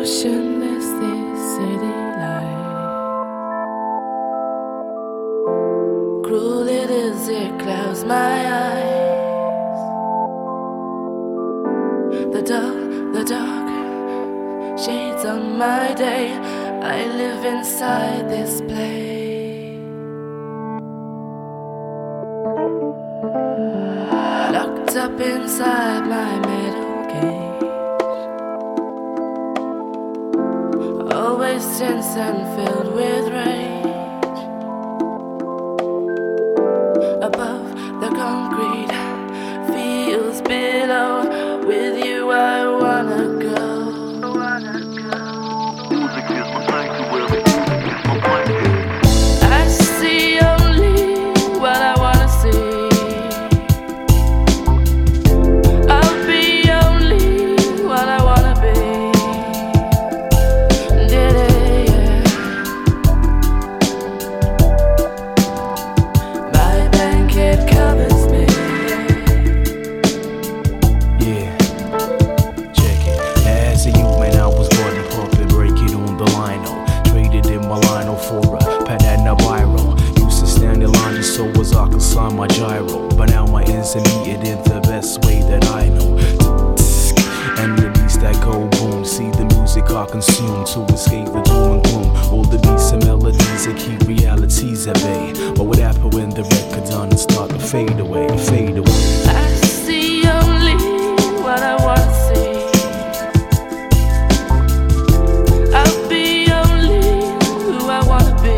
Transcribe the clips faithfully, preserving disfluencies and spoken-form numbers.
Motionless this city life. Cruel it is, it clouds my eyes. The dark, the dark shades on my day. I live inside this place, locked up inside my metal cage. Always tense and filled with rage. Above the concrete feels below. With you I wanna go. Music is my sanctuary. It's my blanket. I see only what I wanna see. I'll be only what I wanna be. Did it, yeah. My blanket covers me. Yeah, check it. As a youth, man, I was born to pump and break it on the lino. Traded in my lino for a Padana Biro. Used to stand in line just so as I could sign my gyro. But now my ends are needed in the best way that I know. And the beats that go boom. See the music I consume to escape the doom and gloom. All the beats and melodies that keep realities at bay. But what happened when the record done and start to fade away, fade away? I see only what I wanna see. I'll be only who I wanna be.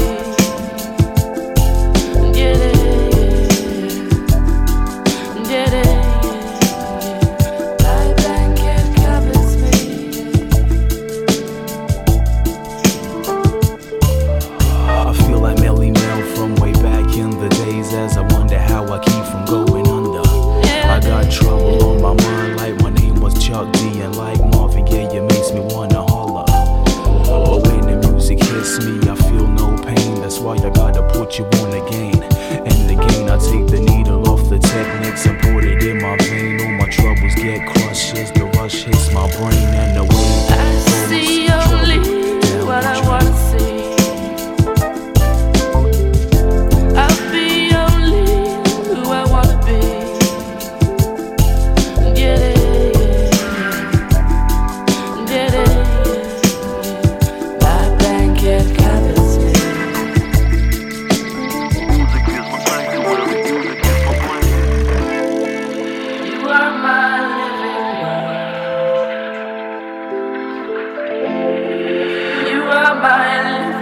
Get it, get it. My blanket covers me. I feel like Melly Mel from way back in the days, as I wonder how I keep from going under. I got trouble on my mind, like my name was Chuck D, and like Marvin Gaye, it makes me wanna holler. But when the music hits me, I feel no pain. That's why I gotta put you on again and again. I take the needle off the techniques and put it in my vein. All my troubles get crushed as the rush hits my brain, and the wave I see only what I wanna see. I'll be only who I wanna be. Get it, get it. My blanket covers me. Music is my sanctuary. Music is my blanket. You are my living world. You are my living